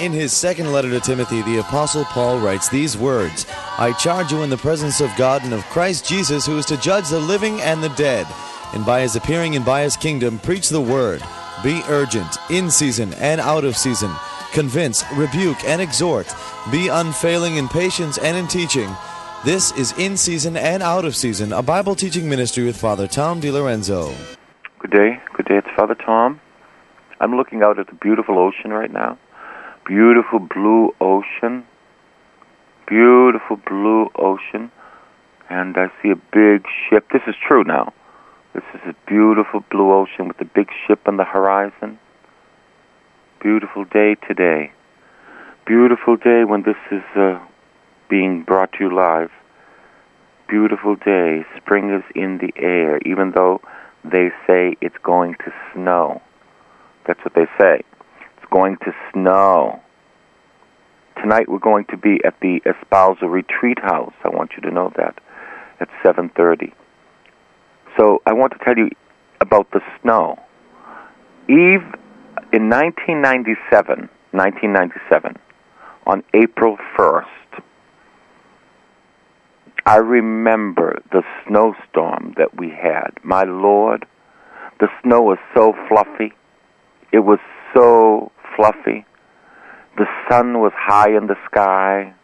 In his second letter to Timothy, the Apostle Paul writes these words, "I charge you in the presence of God and of Christ Jesus, who is to judge the living and the dead, and by his appearing and by his kingdom, preach the word. Be urgent, in season and out of season. Convince, rebuke, and exhort. Be unfailing in patience and in teaching." This is In Season and Out of Season, a Bible teaching ministry with Father Tom DiLorenzo. Good day. It's Father Tom. I'm looking out at the beautiful ocean right now. Beautiful blue ocean. Beautiful blue ocean. And I see a big ship. This is true now. This is a beautiful blue ocean with a big ship on the horizon. Beautiful day today. Beautiful day when this is being brought to you live. Beautiful day. Spring is in the air, even though they say it's going to snow. That's what they say. It's going to snow. Tonight we're going to be at the Espousal Retreat House. I want you to know that, at 7:30. So I want to tell you about the snow. In 1997, on April 1st, I remember the snowstorm that we had. My Lord, the snow was so fluffy. It was so fluffy. The sun was high in the sky.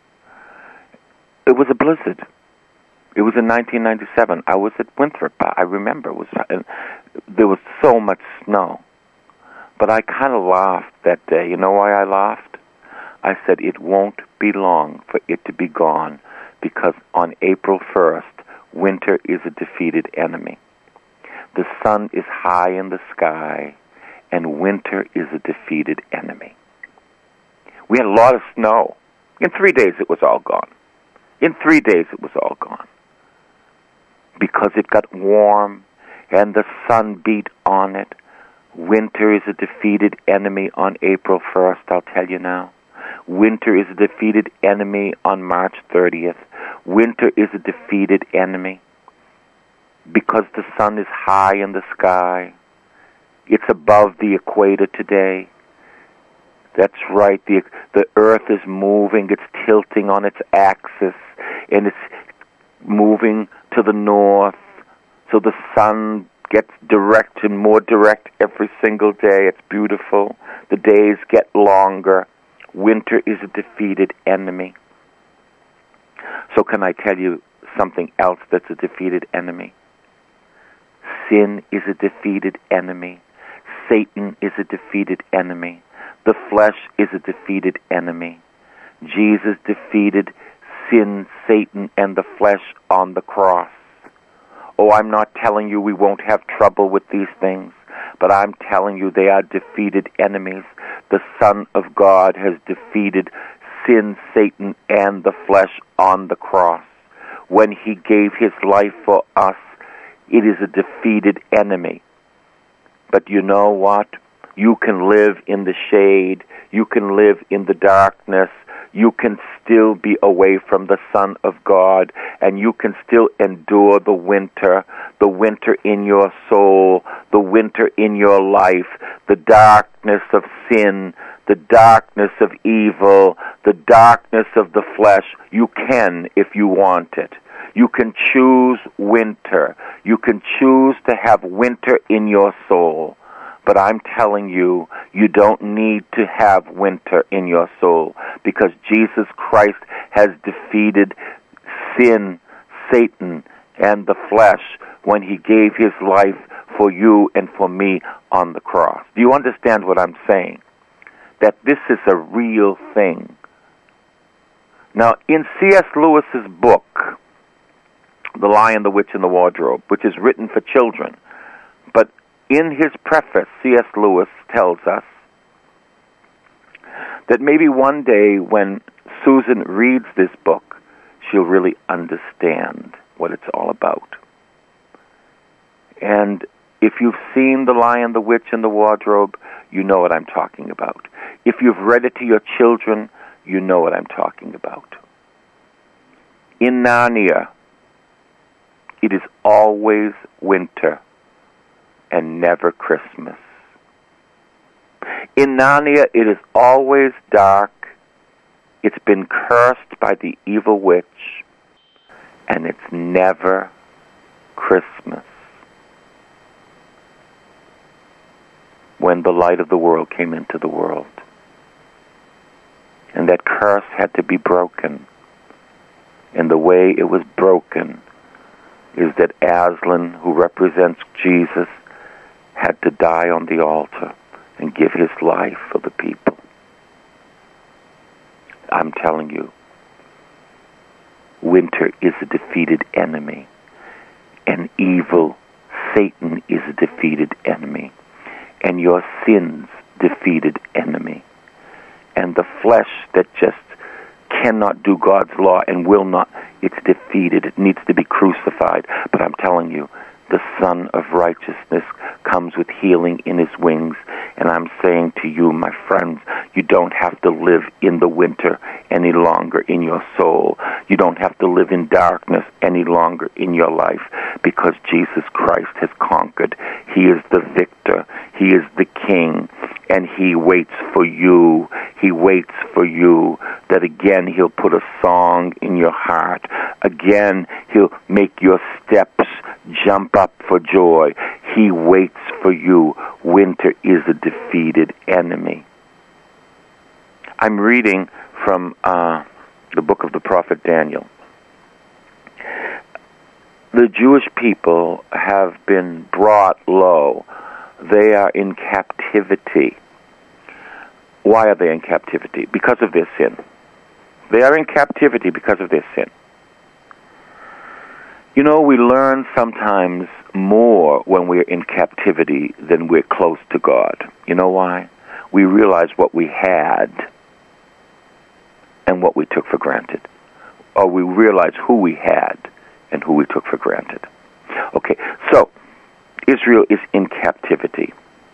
It was a blizzard. It was in 1997. I was at Winthrop. I remember. There was so much snow. But I kind of laughed that day. You know why I laughed? I said, it won't be long for it to be gone, because on April 1st, winter is a defeated enemy. The sun is high in the sky, and winter is a defeated enemy. We had a lot of snow. In 3 days, it was all gone. In 3 days, it was all gone. Because it got warm, and the sun beat on it. Winter is a defeated enemy on April 1st, I'll tell you now. Winter is a defeated enemy on March 30th. Winter is a defeated enemy because the sun is high in the sky. It's above the equator today. That's right. The earth is moving. It's tilting on its axis, and it's moving to the north. So the sun gets direct and more direct every single day. It's beautiful. The days get longer. Winter is a defeated enemy. So can I tell you something else that's a defeated enemy? Sin is a defeated enemy. Satan is a defeated enemy. The flesh is a defeated enemy. Jesus defeated sin, Satan, and the flesh on the cross. Oh, I'm not telling you we won't have trouble with these things, but I'm telling you they are defeated enemies. The Son of God has defeated sin, Satan, and the flesh on the cross. When he gave his life for us, it is a defeated enemy. But you know what? You can live in the shade. You can live in the darkness. You can still be away from the Son of God, and you can still endure the winter in your soul, the winter in your life, the darkness of sin, the darkness of evil, the darkness of the flesh. You can if you want it. You can choose winter. You can choose to have winter in your soul. But I'm telling you, you don't need to have winter in your soul, because Jesus Christ has defeated sin, Satan, and the flesh when he gave his life for you and for me on the cross. Do you understand what I'm saying? That this is a real thing. Now, in C.S. Lewis's book, The Lion, the Witch, and the Wardrobe, which is written for children, but in his preface, C.S. Lewis tells us that maybe one day when Susan reads this book, she'll really understand what it's all about. And if you've seen The Lion, the Witch, and the Wardrobe, you know what I'm talking about. If you've read it to your children, you know what I'm talking about. In Narnia, it is always winter and never Christmas. In Narnia, it is always dark. It's been cursed by the evil witch. And it's never Christmas. When the light of the world came into the world. And that curse had to be broken. And the way it was broken is that Aslan, who represents Jesus, had to die on the altar and give his life for the people. I'm telling you, winter is a defeated enemy. And evil, Satan, is a defeated enemy. And your sins, defeated enemy. And the flesh that just cannot do God's law and will not, it's defeated. It needs to be crucified. But I'm telling you, the Son of Righteousness comes with healing in his wings. And I'm saying to you, my friends, you don't have to live in the winter any longer in your soul. You don't have to live in darkness any longer in your life, because Jesus Christ has conquered. He is the victor. He is the King. And he waits for you. He waits for you. That again, he'll put a song in your heart. Again, he'll make your steps jump up for joy. He waits for you. Winter is a defeated enemy. I'm reading from the book of the prophet Daniel. The Jewish people have been brought low. They are in captivity. Why are they in captivity? Because of their sin. They are in captivity because of their sin. You know, we learn sometimes more when we're in captivity than we're close to God. You know why? We realize what we had and what we took for granted. Or we realize who we had and who we took for granted. Okay, so Israel is in captivity.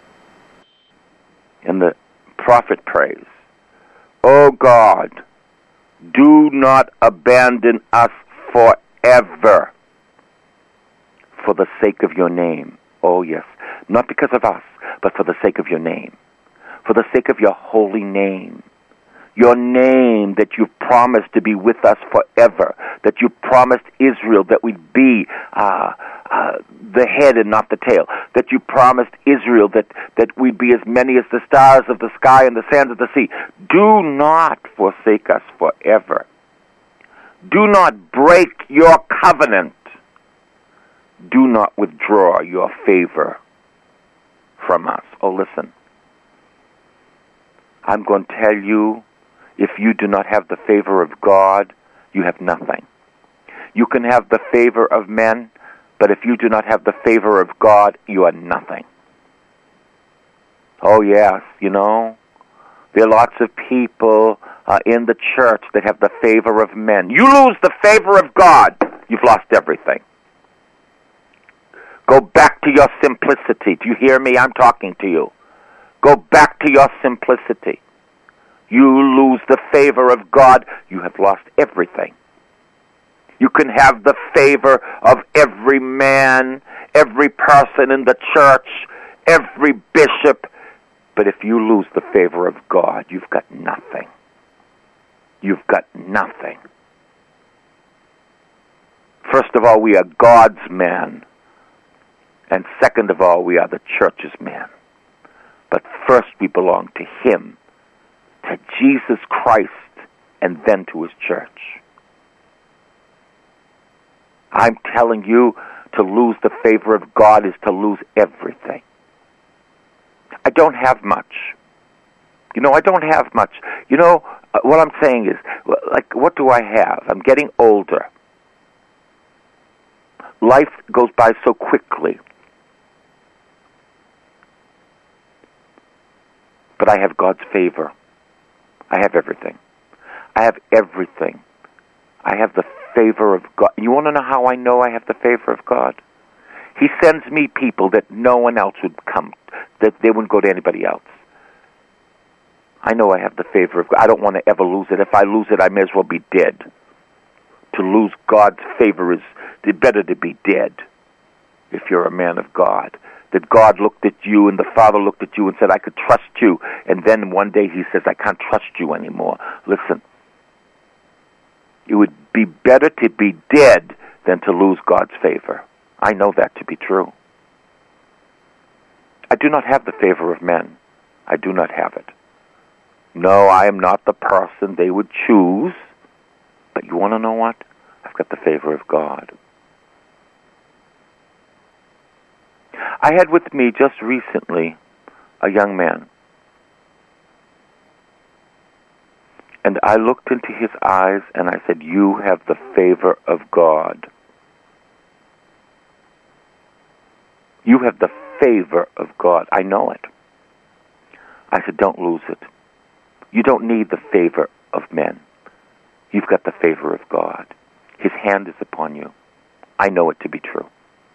And the prophet prays, "Oh God, do not abandon us forever for the sake of your name." Oh yes, not because of us, but for the sake of your name. For the sake of your holy name. Your name that you've promised to be with us forever. That you promised Israel that we'd be the head and not the tail. That you promised Israel that we'd be as many as the stars of the sky and the sands of the sea. Do not forsake us forever. Do not break your covenant. Do not withdraw your favor from us. Oh, listen. I'm going to tell you, if you do not have the favor of God, you have nothing. You can have the favor of men, but if you do not have the favor of God, you are nothing. Oh, yes, you know, there are lots of people in the church that have the favor of men. You lose the favor of God, you've lost everything. Go back to your simplicity. Do you hear me? I'm talking to you. Go back to your simplicity. You lose the favor of God, you have lost everything. You can have the favor of every man, every person in the church, every bishop, but if you lose the favor of God, you've got nothing. You've got nothing. First of all, we are God's men. And second of all, we are the church's men. But first we belong to Him, to Jesus Christ, and then to His church. I'm telling you, to lose the favor of God is to lose everything. I don't have much. You know, I don't have much. You know, what I'm saying is, like, what do I have? I'm getting older. Life goes by so quickly. But I have God's favor. I have everything. I have everything. I have the favor of God. You want to know how I know I have the favor of God? He sends me people that no one else would come, that they wouldn't go to anybody else. I know I have the favor of God. I don't want to ever lose it. If I lose it, I may as well be dead. To lose God's favor is better to be dead if you're a man of God that God looked at you and the Father looked at you and said, I could trust you. And then one day he says, I can't trust you anymore. Listen, it would be better to be dead than to lose God's favor. I know that to be true. I do not have the favor of men. I do not have it. No, I am not the person they would choose. But you want to know what? I've got the favor of God. I had with me just recently a young man. And I looked into his eyes and I said, you have the favor of God. You have the favor of God. I know it. I said, don't lose it. You don't need the favor of men. You've got the favor of God. His hand is upon you. I know it to be true.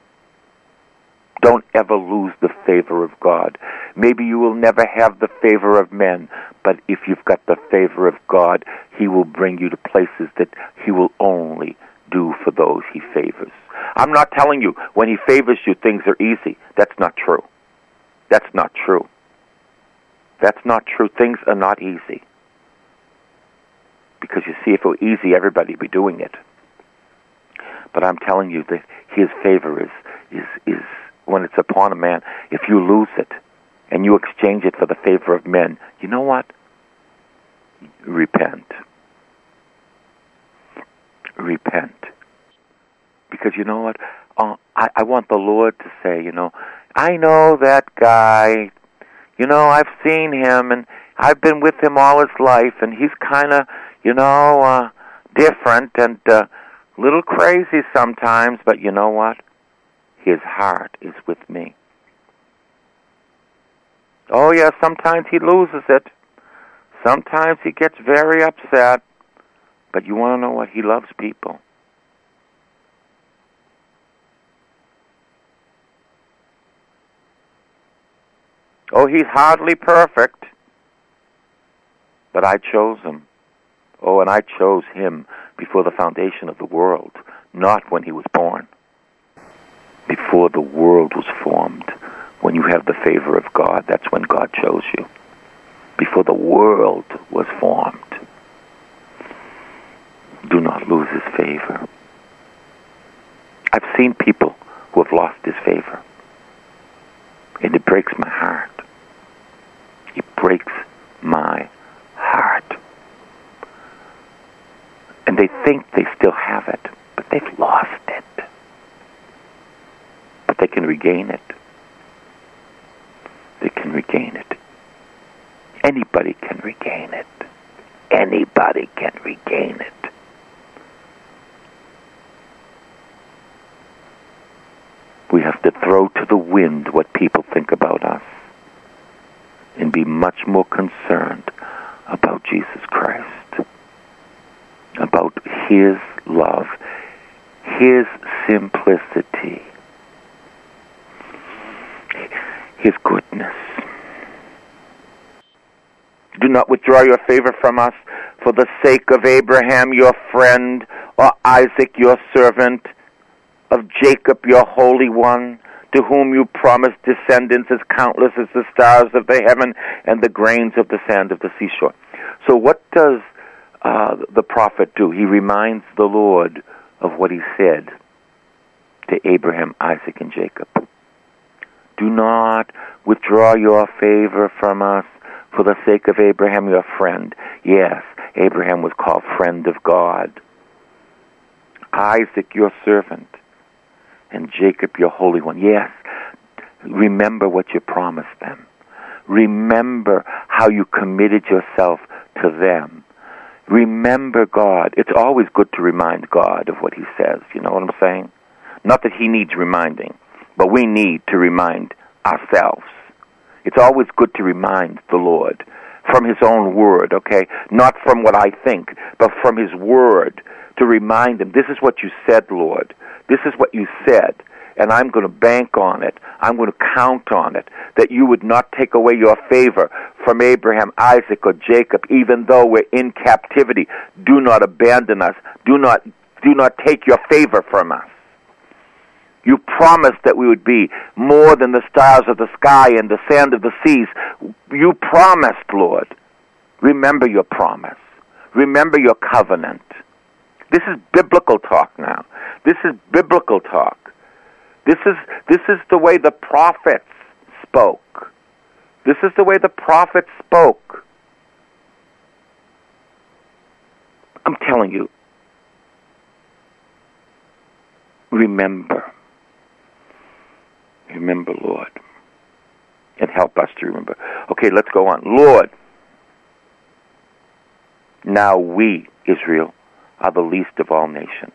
Don't ever lose the favor of God. Maybe you will never have the favor of men, but if you've got the favor of God, he will bring you to places that he will only do for those he favors. I'm not telling you when he favors you things are easy. That's not true. That's not true. That's not true. Things are not easy. Because you see, if it were easy, everybody would be doing it. But I'm telling you that his favor is when it's upon a man, if you lose it and you exchange it for the favor of men, you know what? Repent. Repent. Because you know what? I want the Lord to say, I know that guy. I've seen him, and I've been with him all his life, and he's kind of, different and a little crazy sometimes, but you know what? His heart is with me. Oh, yeah, sometimes he loses it. Sometimes he gets very upset. But you want to know what? He loves people. Oh, he's hardly perfect. But I chose him. Oh, and I chose him before the foundation of the world, not when he was born. Before the world was formed, when you have the favor of God, that's when God chose you. Before the world was formed. Do not lose his favor. I've seen people who have lost his favor. And it breaks my heart. It breaks my heart. And they think they still have it, but they've lost it. But they can regain it. They can regain it. Anybody can regain it. Anybody can regain it. We have to throw to the wind what people think about us and be much more concerned about Jesus Christ, about his love, his simplicity, his goodness. Do not withdraw your favor from us for the sake of Abraham, your friend, or Isaac, your servant, of Jacob, your Holy One, to whom you promised descendants as countless as the stars of the heaven and the grains of the sand of the seashore. So what does the prophet do? He reminds the Lord of what he said to Abraham, Isaac, and Jacob. Do not withdraw your favor from us for the sake of Abraham, your friend. Yes, Abraham was called friend of God. Isaac, your servant. And Jacob, your Holy One. Yes, remember what you promised them. Remember how you committed yourself to them. Remember God. It's always good to remind God of what he says. You know what I'm saying? Not that he needs reminding, but we need to remind ourselves. It's always good to remind the Lord from his own word, okay? Not from what I think, but from his word, to remind him, this is what you said, Lord. This is what you said, and I'm going to bank on it. I'm going to count on it, that you would not take away your favor from Abraham, Isaac, or Jacob, even though we're in captivity. Do not abandon us. Do not take your favor from us. You promised that we would be more than the stars of the sky and the sand of the seas. You promised, Lord. Remember your promise. Remember your covenant. This is biblical talk now. This is biblical talk. This is the way the prophets spoke. This is the way the prophets spoke. I'm telling you. Remember. Remember, Lord. And help us to remember. Okay, let's go on. Lord, now we, Israel, are the least of all nations.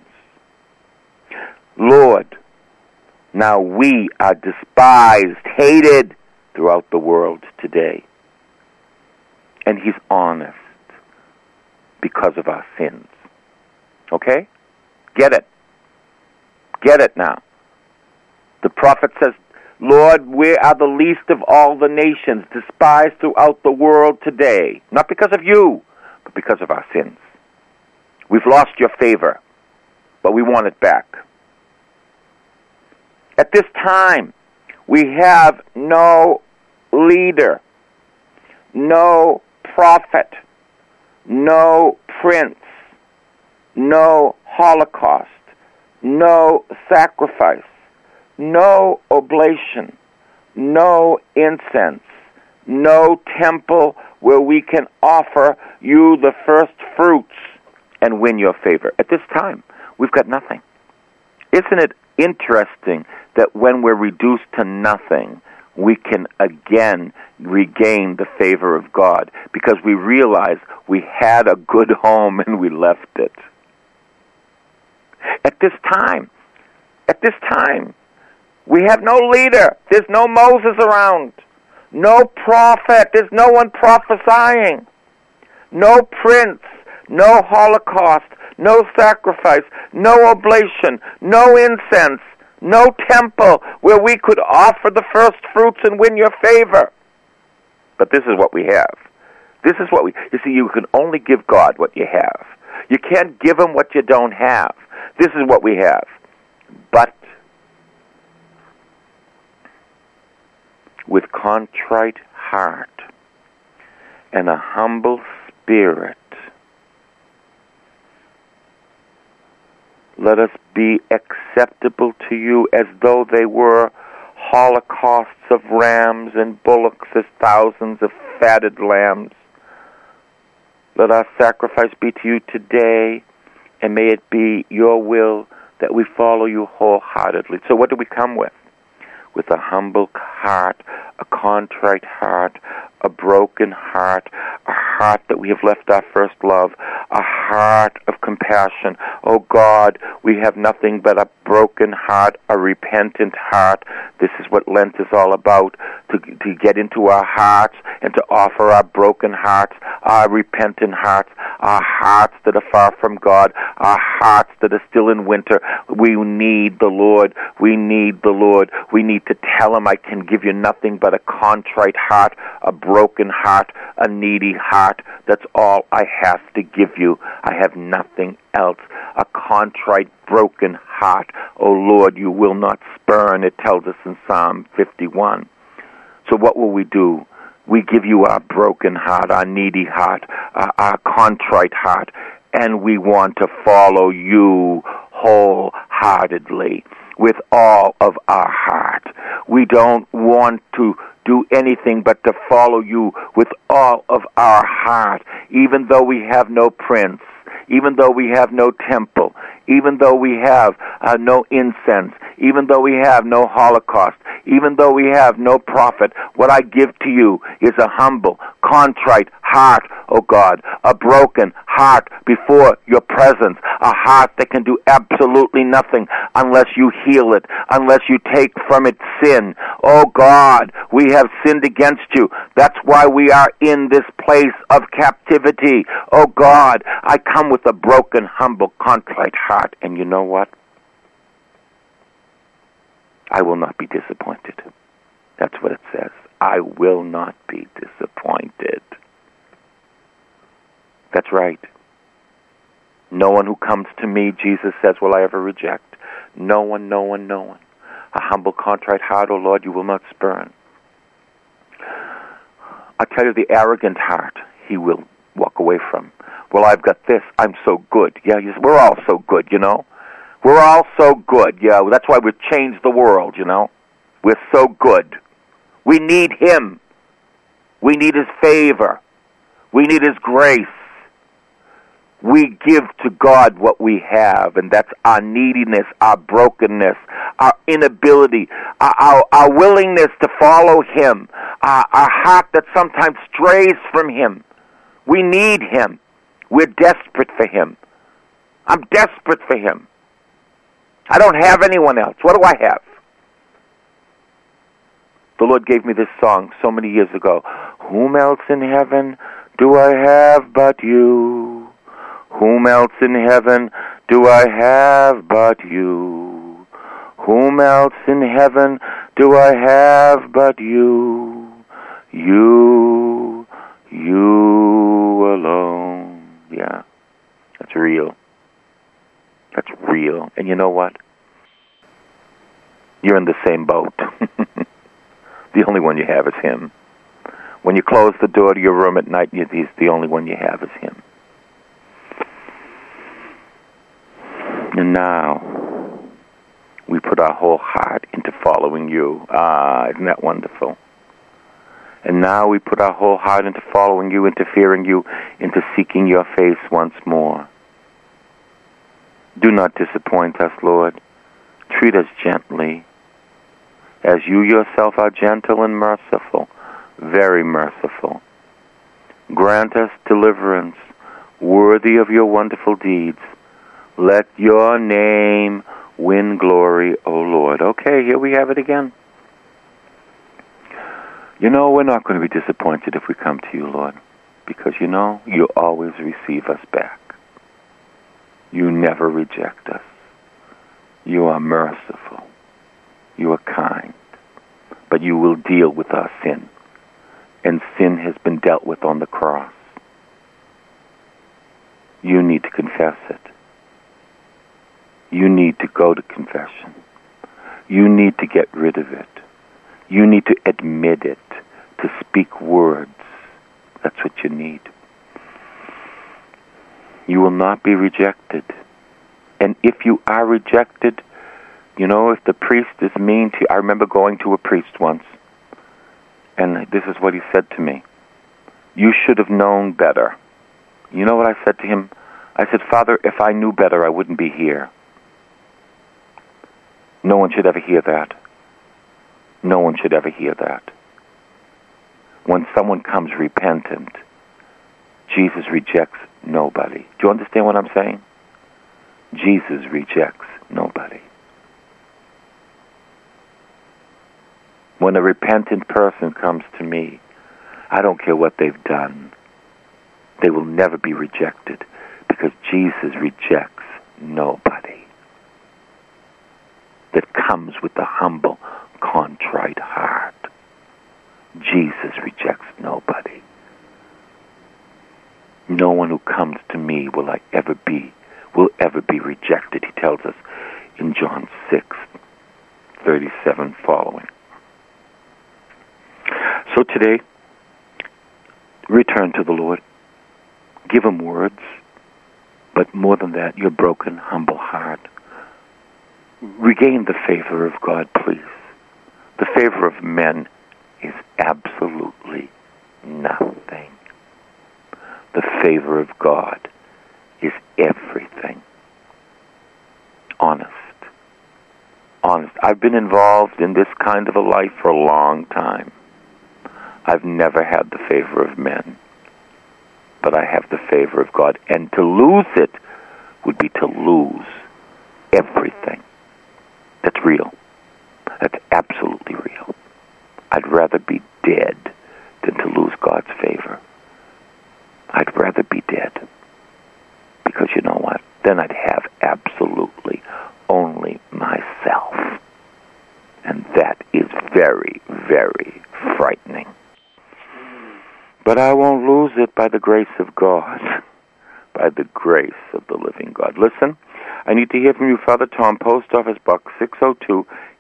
Lord, now we are despised, hated throughout the world today. And He's honest because of our sins. Okay? Get it. Get it now. The prophet says, Lord, we are the least of all the nations, despised throughout the world today. Not because of you, but because of our sins. We've lost your favor, but we want it back. At this time, we have no leader, no prophet, no prince, no Holocaust, no sacrifice, no oblation, no incense, no temple where we can offer you the first fruits and win your favor. At this time, we've got nothing. Isn't it interesting that when we're reduced to nothing, we can again regain the favor of God because we realize we had a good home and we left it. At this time, we have no leader. There's no Moses around. No prophet. There's no one prophesying. No prince. No Holocaust. No sacrifice. No oblation. No incense. No temple where we could offer the first fruits and win your favor. But this is what we have. You see, you can only give God what you have. You can't give Him what you don't have. This is what we have. But with contrite heart and a humble spirit, let us be acceptable to you as though they were holocausts of rams and bullocks as thousands of fatted lambs. Let our sacrifice be to you today, and may it be your will that we follow you wholeheartedly. So what do we come with? With a humble heart, a contrite heart, a broken heart, a heart that we have left our first love, a heart of compassion. Oh God, we have nothing but a broken heart, a repentant heart. This is what Lent is all about, to get into our hearts and to offer our broken hearts, our repentant hearts, our hearts that are far from God, our hearts that are still in winter. We need the Lord. We need the Lord. We need to tell Him, I can give you nothing but a contrite heart, a broken heart, a needy heart. That's all I have to give you. I have nothing else. A contrite, broken heart. Oh Lord, you will not spurn, it tells us in Psalm 51. So what will we do? We give you our broken heart, our needy heart, our contrite heart, and we want to follow you wholeheartedly with all of our heart. We don't want to do anything but to follow you with all of our heart, even though we have no prince, even though we have no temple, even though we have no incense, even though we have no Holocaust, even though we have no prophet. What I give to you is a humble, contrite heart, oh God, a broken heart before your presence, a heart that can do absolutely nothing unless you heal it, unless you take from it sin. Oh God, we have sinned against you. That's why we are in this place of captivity. Oh God, I come with a broken, humble, contrite heart, and you know what? I will not be disappointed. That's what it says. I will not be disappointed. That's right. No one who comes to me, Jesus says, will I ever reject. No one, no one, no one. A humble, contrite heart, O Lord, you will not spurn. I tell you, the arrogant heart, he will walk away from. Well, I've got this. I'm so good. Yeah, we're all so good, you know. We're all so good. Yeah, that's why we've changed the world, you know. We're so good. We need him. We need his favor. We need his grace. We give to God what we have, and that's our neediness, our brokenness, our inability, our willingness to follow him, our heart that sometimes strays from him. We need him. We're desperate for him. I'm desperate for him. I don't have anyone else. What do I have? The Lord gave me this song so many years ago. Whom else in heaven do I have but you? Whom else in heaven do I have but you? Whom else in heaven do I have but you? You alone. Yeah, that's real. That's real. And you know what? You're in the same boat. The only one you have is him. When you close the door to your room at night, he's the only one you have is him. And now, we put our whole heart into following you. Isn't that wonderful? And now we put our whole heart into following you, into fearing you, into seeking your face once more. Do not disappoint us, Lord. Treat us gently, as you yourself are gentle and merciful, very merciful. Grant us deliverance, worthy of your wonderful deeds. Let your name win glory, O Lord. Okay, here we have it again. You know, we're not going to be disappointed if we come to you, Lord, because you know, you always receive us back. You never reject us. You are merciful. You are kind. But you will deal with our sin. And sin has been dealt with on the cross. You need to confess it. You need to go to confession. You need to get rid of it. You need to admit it, to speak words. That's what you need. You will not be rejected. And if you are rejected, you know, if the priest is mean to you, I remember going to a priest once, and this is what he said to me. You should have known better. You know what I said to him? I said, Father, if I knew better, I wouldn't be here. No one should ever hear that. No one should ever hear that. When someone comes repentant, Jesus rejects nobody. Do you understand what I'm saying? Jesus rejects nobody. When a repentant person comes to me, I don't care what they've done. They will never be rejected because Jesus rejects nobody that comes with a humble, contrite heart. Jesus rejects nobody. No one who comes to me will ever be rejected, he tells us in John 6:37 following. So today, return to the Lord. Give him words, but more than that, your broken, humble heart. Regain the favor of God, please. The favor of men is absolutely nothing. The favor of God is everything. Honest. I've been involved in this kind of a life for a long time. I've never had the favor of men, but I have the favor of God. And to lose it would be to lose everything. That's real. That's absolutely real. I'd rather be dead than to lose God's favor. I'd rather be dead. Because you know what? Then I'd have absolutely only myself. And that is very, very frightening. But I won't lose it by the grace of God. By the grace of the living God. Listen, I need to hear from you, Father Tom, Post Office Box 602,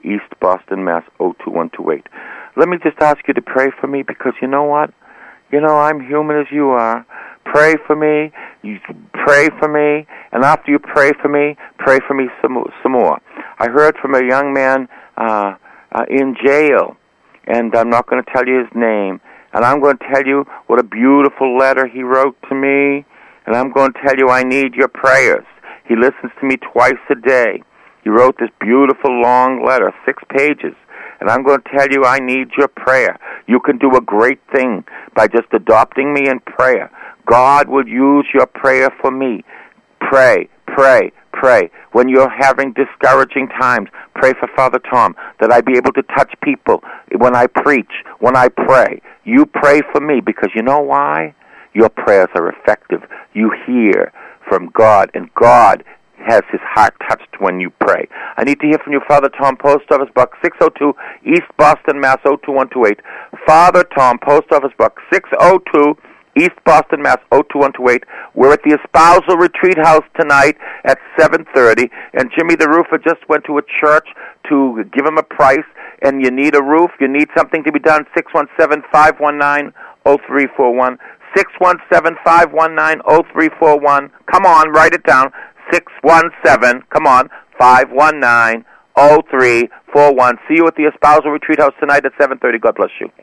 East Boston, Mass. 02128. Let me just ask you to pray for me, because you know what? You know, I'm human as you are. Pray for me. You pray for me. And after you pray for me some more. I heard from a young man in jail, and I'm not going to tell you his name. And I'm going to tell you what a beautiful letter he wrote to me. And I'm going to tell you I need your prayers. He listens to me twice a day. He wrote this beautiful long letter, 6 pages. And I'm going to tell you I need your prayer. You can do a great thing by just adopting me in prayer. God will use your prayer for me. Pray, pray, pray. When you're having discouraging times, pray for Father Tom, that I be able to touch people when I preach, when I pray. You pray for me, because you know why? Your prayers are effective. You hear from God, and God has his heart touched when you pray. I need to hear from you, Father Tom, Post Office Box 602, East Boston, Mass. 02128. Father Tom, Post Office Box 602, East Boston, Mass. 02128. We're at the Espousal Retreat House tonight at 7:30, and Jimmy the Roofer just went to a church to give him a price, and you need a roof, you need something to be done, 617-519-0341. 617-519-0341. Come on, write it down. 617, come on, 519-0341. See you at the Espousal Retreat House tonight at 7:30. God bless you.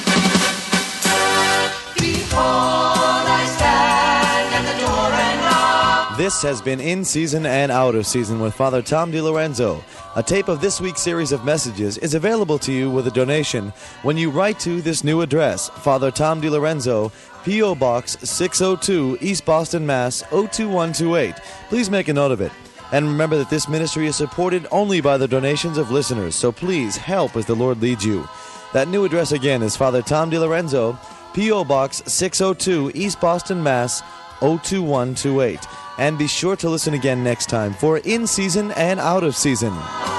Behold, I stand at the door and knock. This has been In Season and Out of Season with Father Tom DiLorenzo. A tape of this week's series of messages is available to you with a donation when you write to this new address, Father Tom DiLorenzo, P.O. Box 602, East Boston, Mass. 02128. Please make a note of it. And remember that this ministry is supported only by the donations of listeners, so please help as the Lord leads you. That new address again is Father Tom DiLorenzo, P.O. Box 602, East Boston, Mass. 02128. And be sure to listen again next time for In Season and Out of Season.